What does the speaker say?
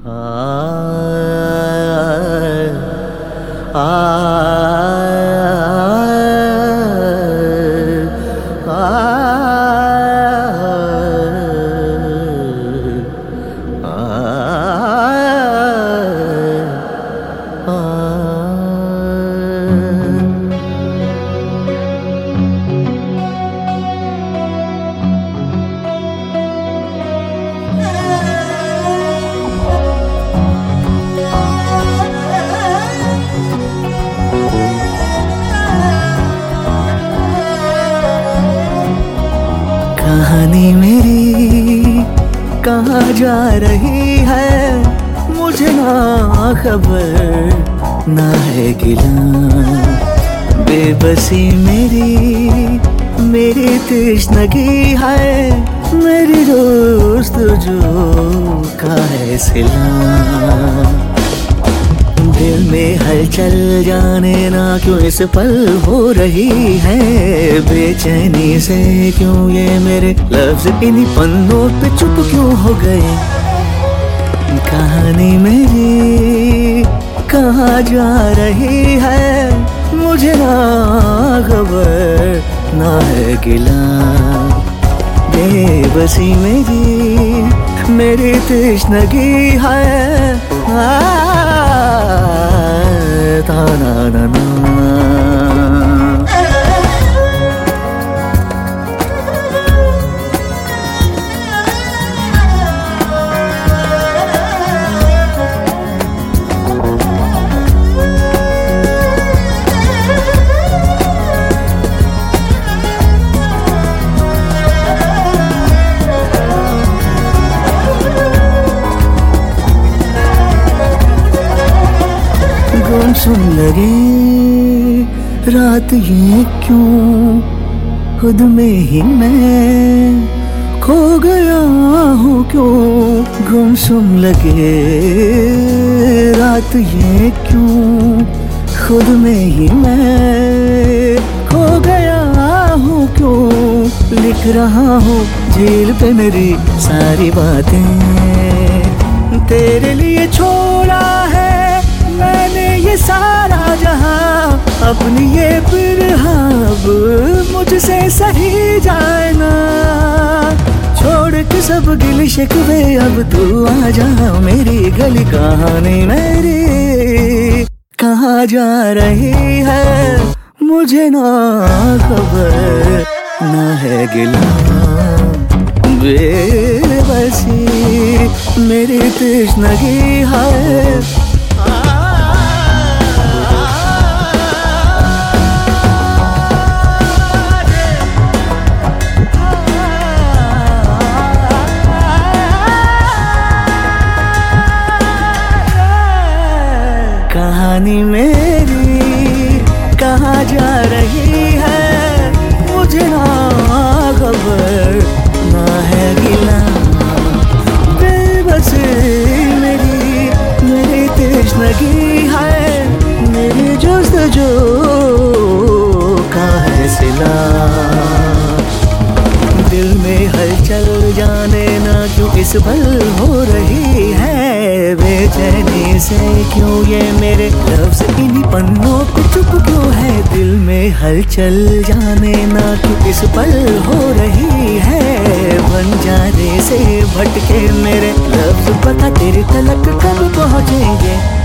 कहानी मेरी कहाँ जा रही है, मुझे ना खबर ना है गिला। बेबसी मेरी तृष्णगी है, मेरी दोस्त जो का है सिला। दिल में हलचल जाने ना क्यों इस पल हो रही है, बेचैनी से क्यों ये मेरे लफ्ज इन्हीं पन्नों पे चुप क्यों हो गए। कहानी मेरी कहाँ जा रही है, मुझे ना खबर ना है गिला। बेबसी मेरी तृष्णगी है, ताना ना ना। सुन लगे रात ये क्यों, खुद में ही मैं खो गया हूँ क्यों। गुमसुम लगे रात ये क्यों, खुद में ही मैं खो गया हूँ क्यों। लिख रहा हूँ झील पे मेरी सारी बातें, तेरे लिए छोड़ा है मैंने ये सारा जहां। अपनी ये बिरहाब मुझसे सही जाए ना, छोड़ के सब गिल शिकवे अब तू आ जा मेरी गली। कहानी मेरी कहाँ जा रही है, मुझे ना खबर ना है गिला। बेबसी मेरी तृष्णगी है, कहानी मेरी कहाँ जा रही है, मुझे ना खबर ना है गिला। बेबसी मेरी तृष्णगी है, मेरी जस्तजू का है सिला। दिल में हलचल जाने ना क्यों इस पल हो रही है, बेचैनी से क्यों ये मेरे लफ्ज इन्हीं पन्नों पे चुप क्यों है। दिल में हलचल जाने ना क्यों इस पल हो रही है, बंजारे से भटके मेरे लफ्ज पता तेरे तलक कब पहुँचेंगे।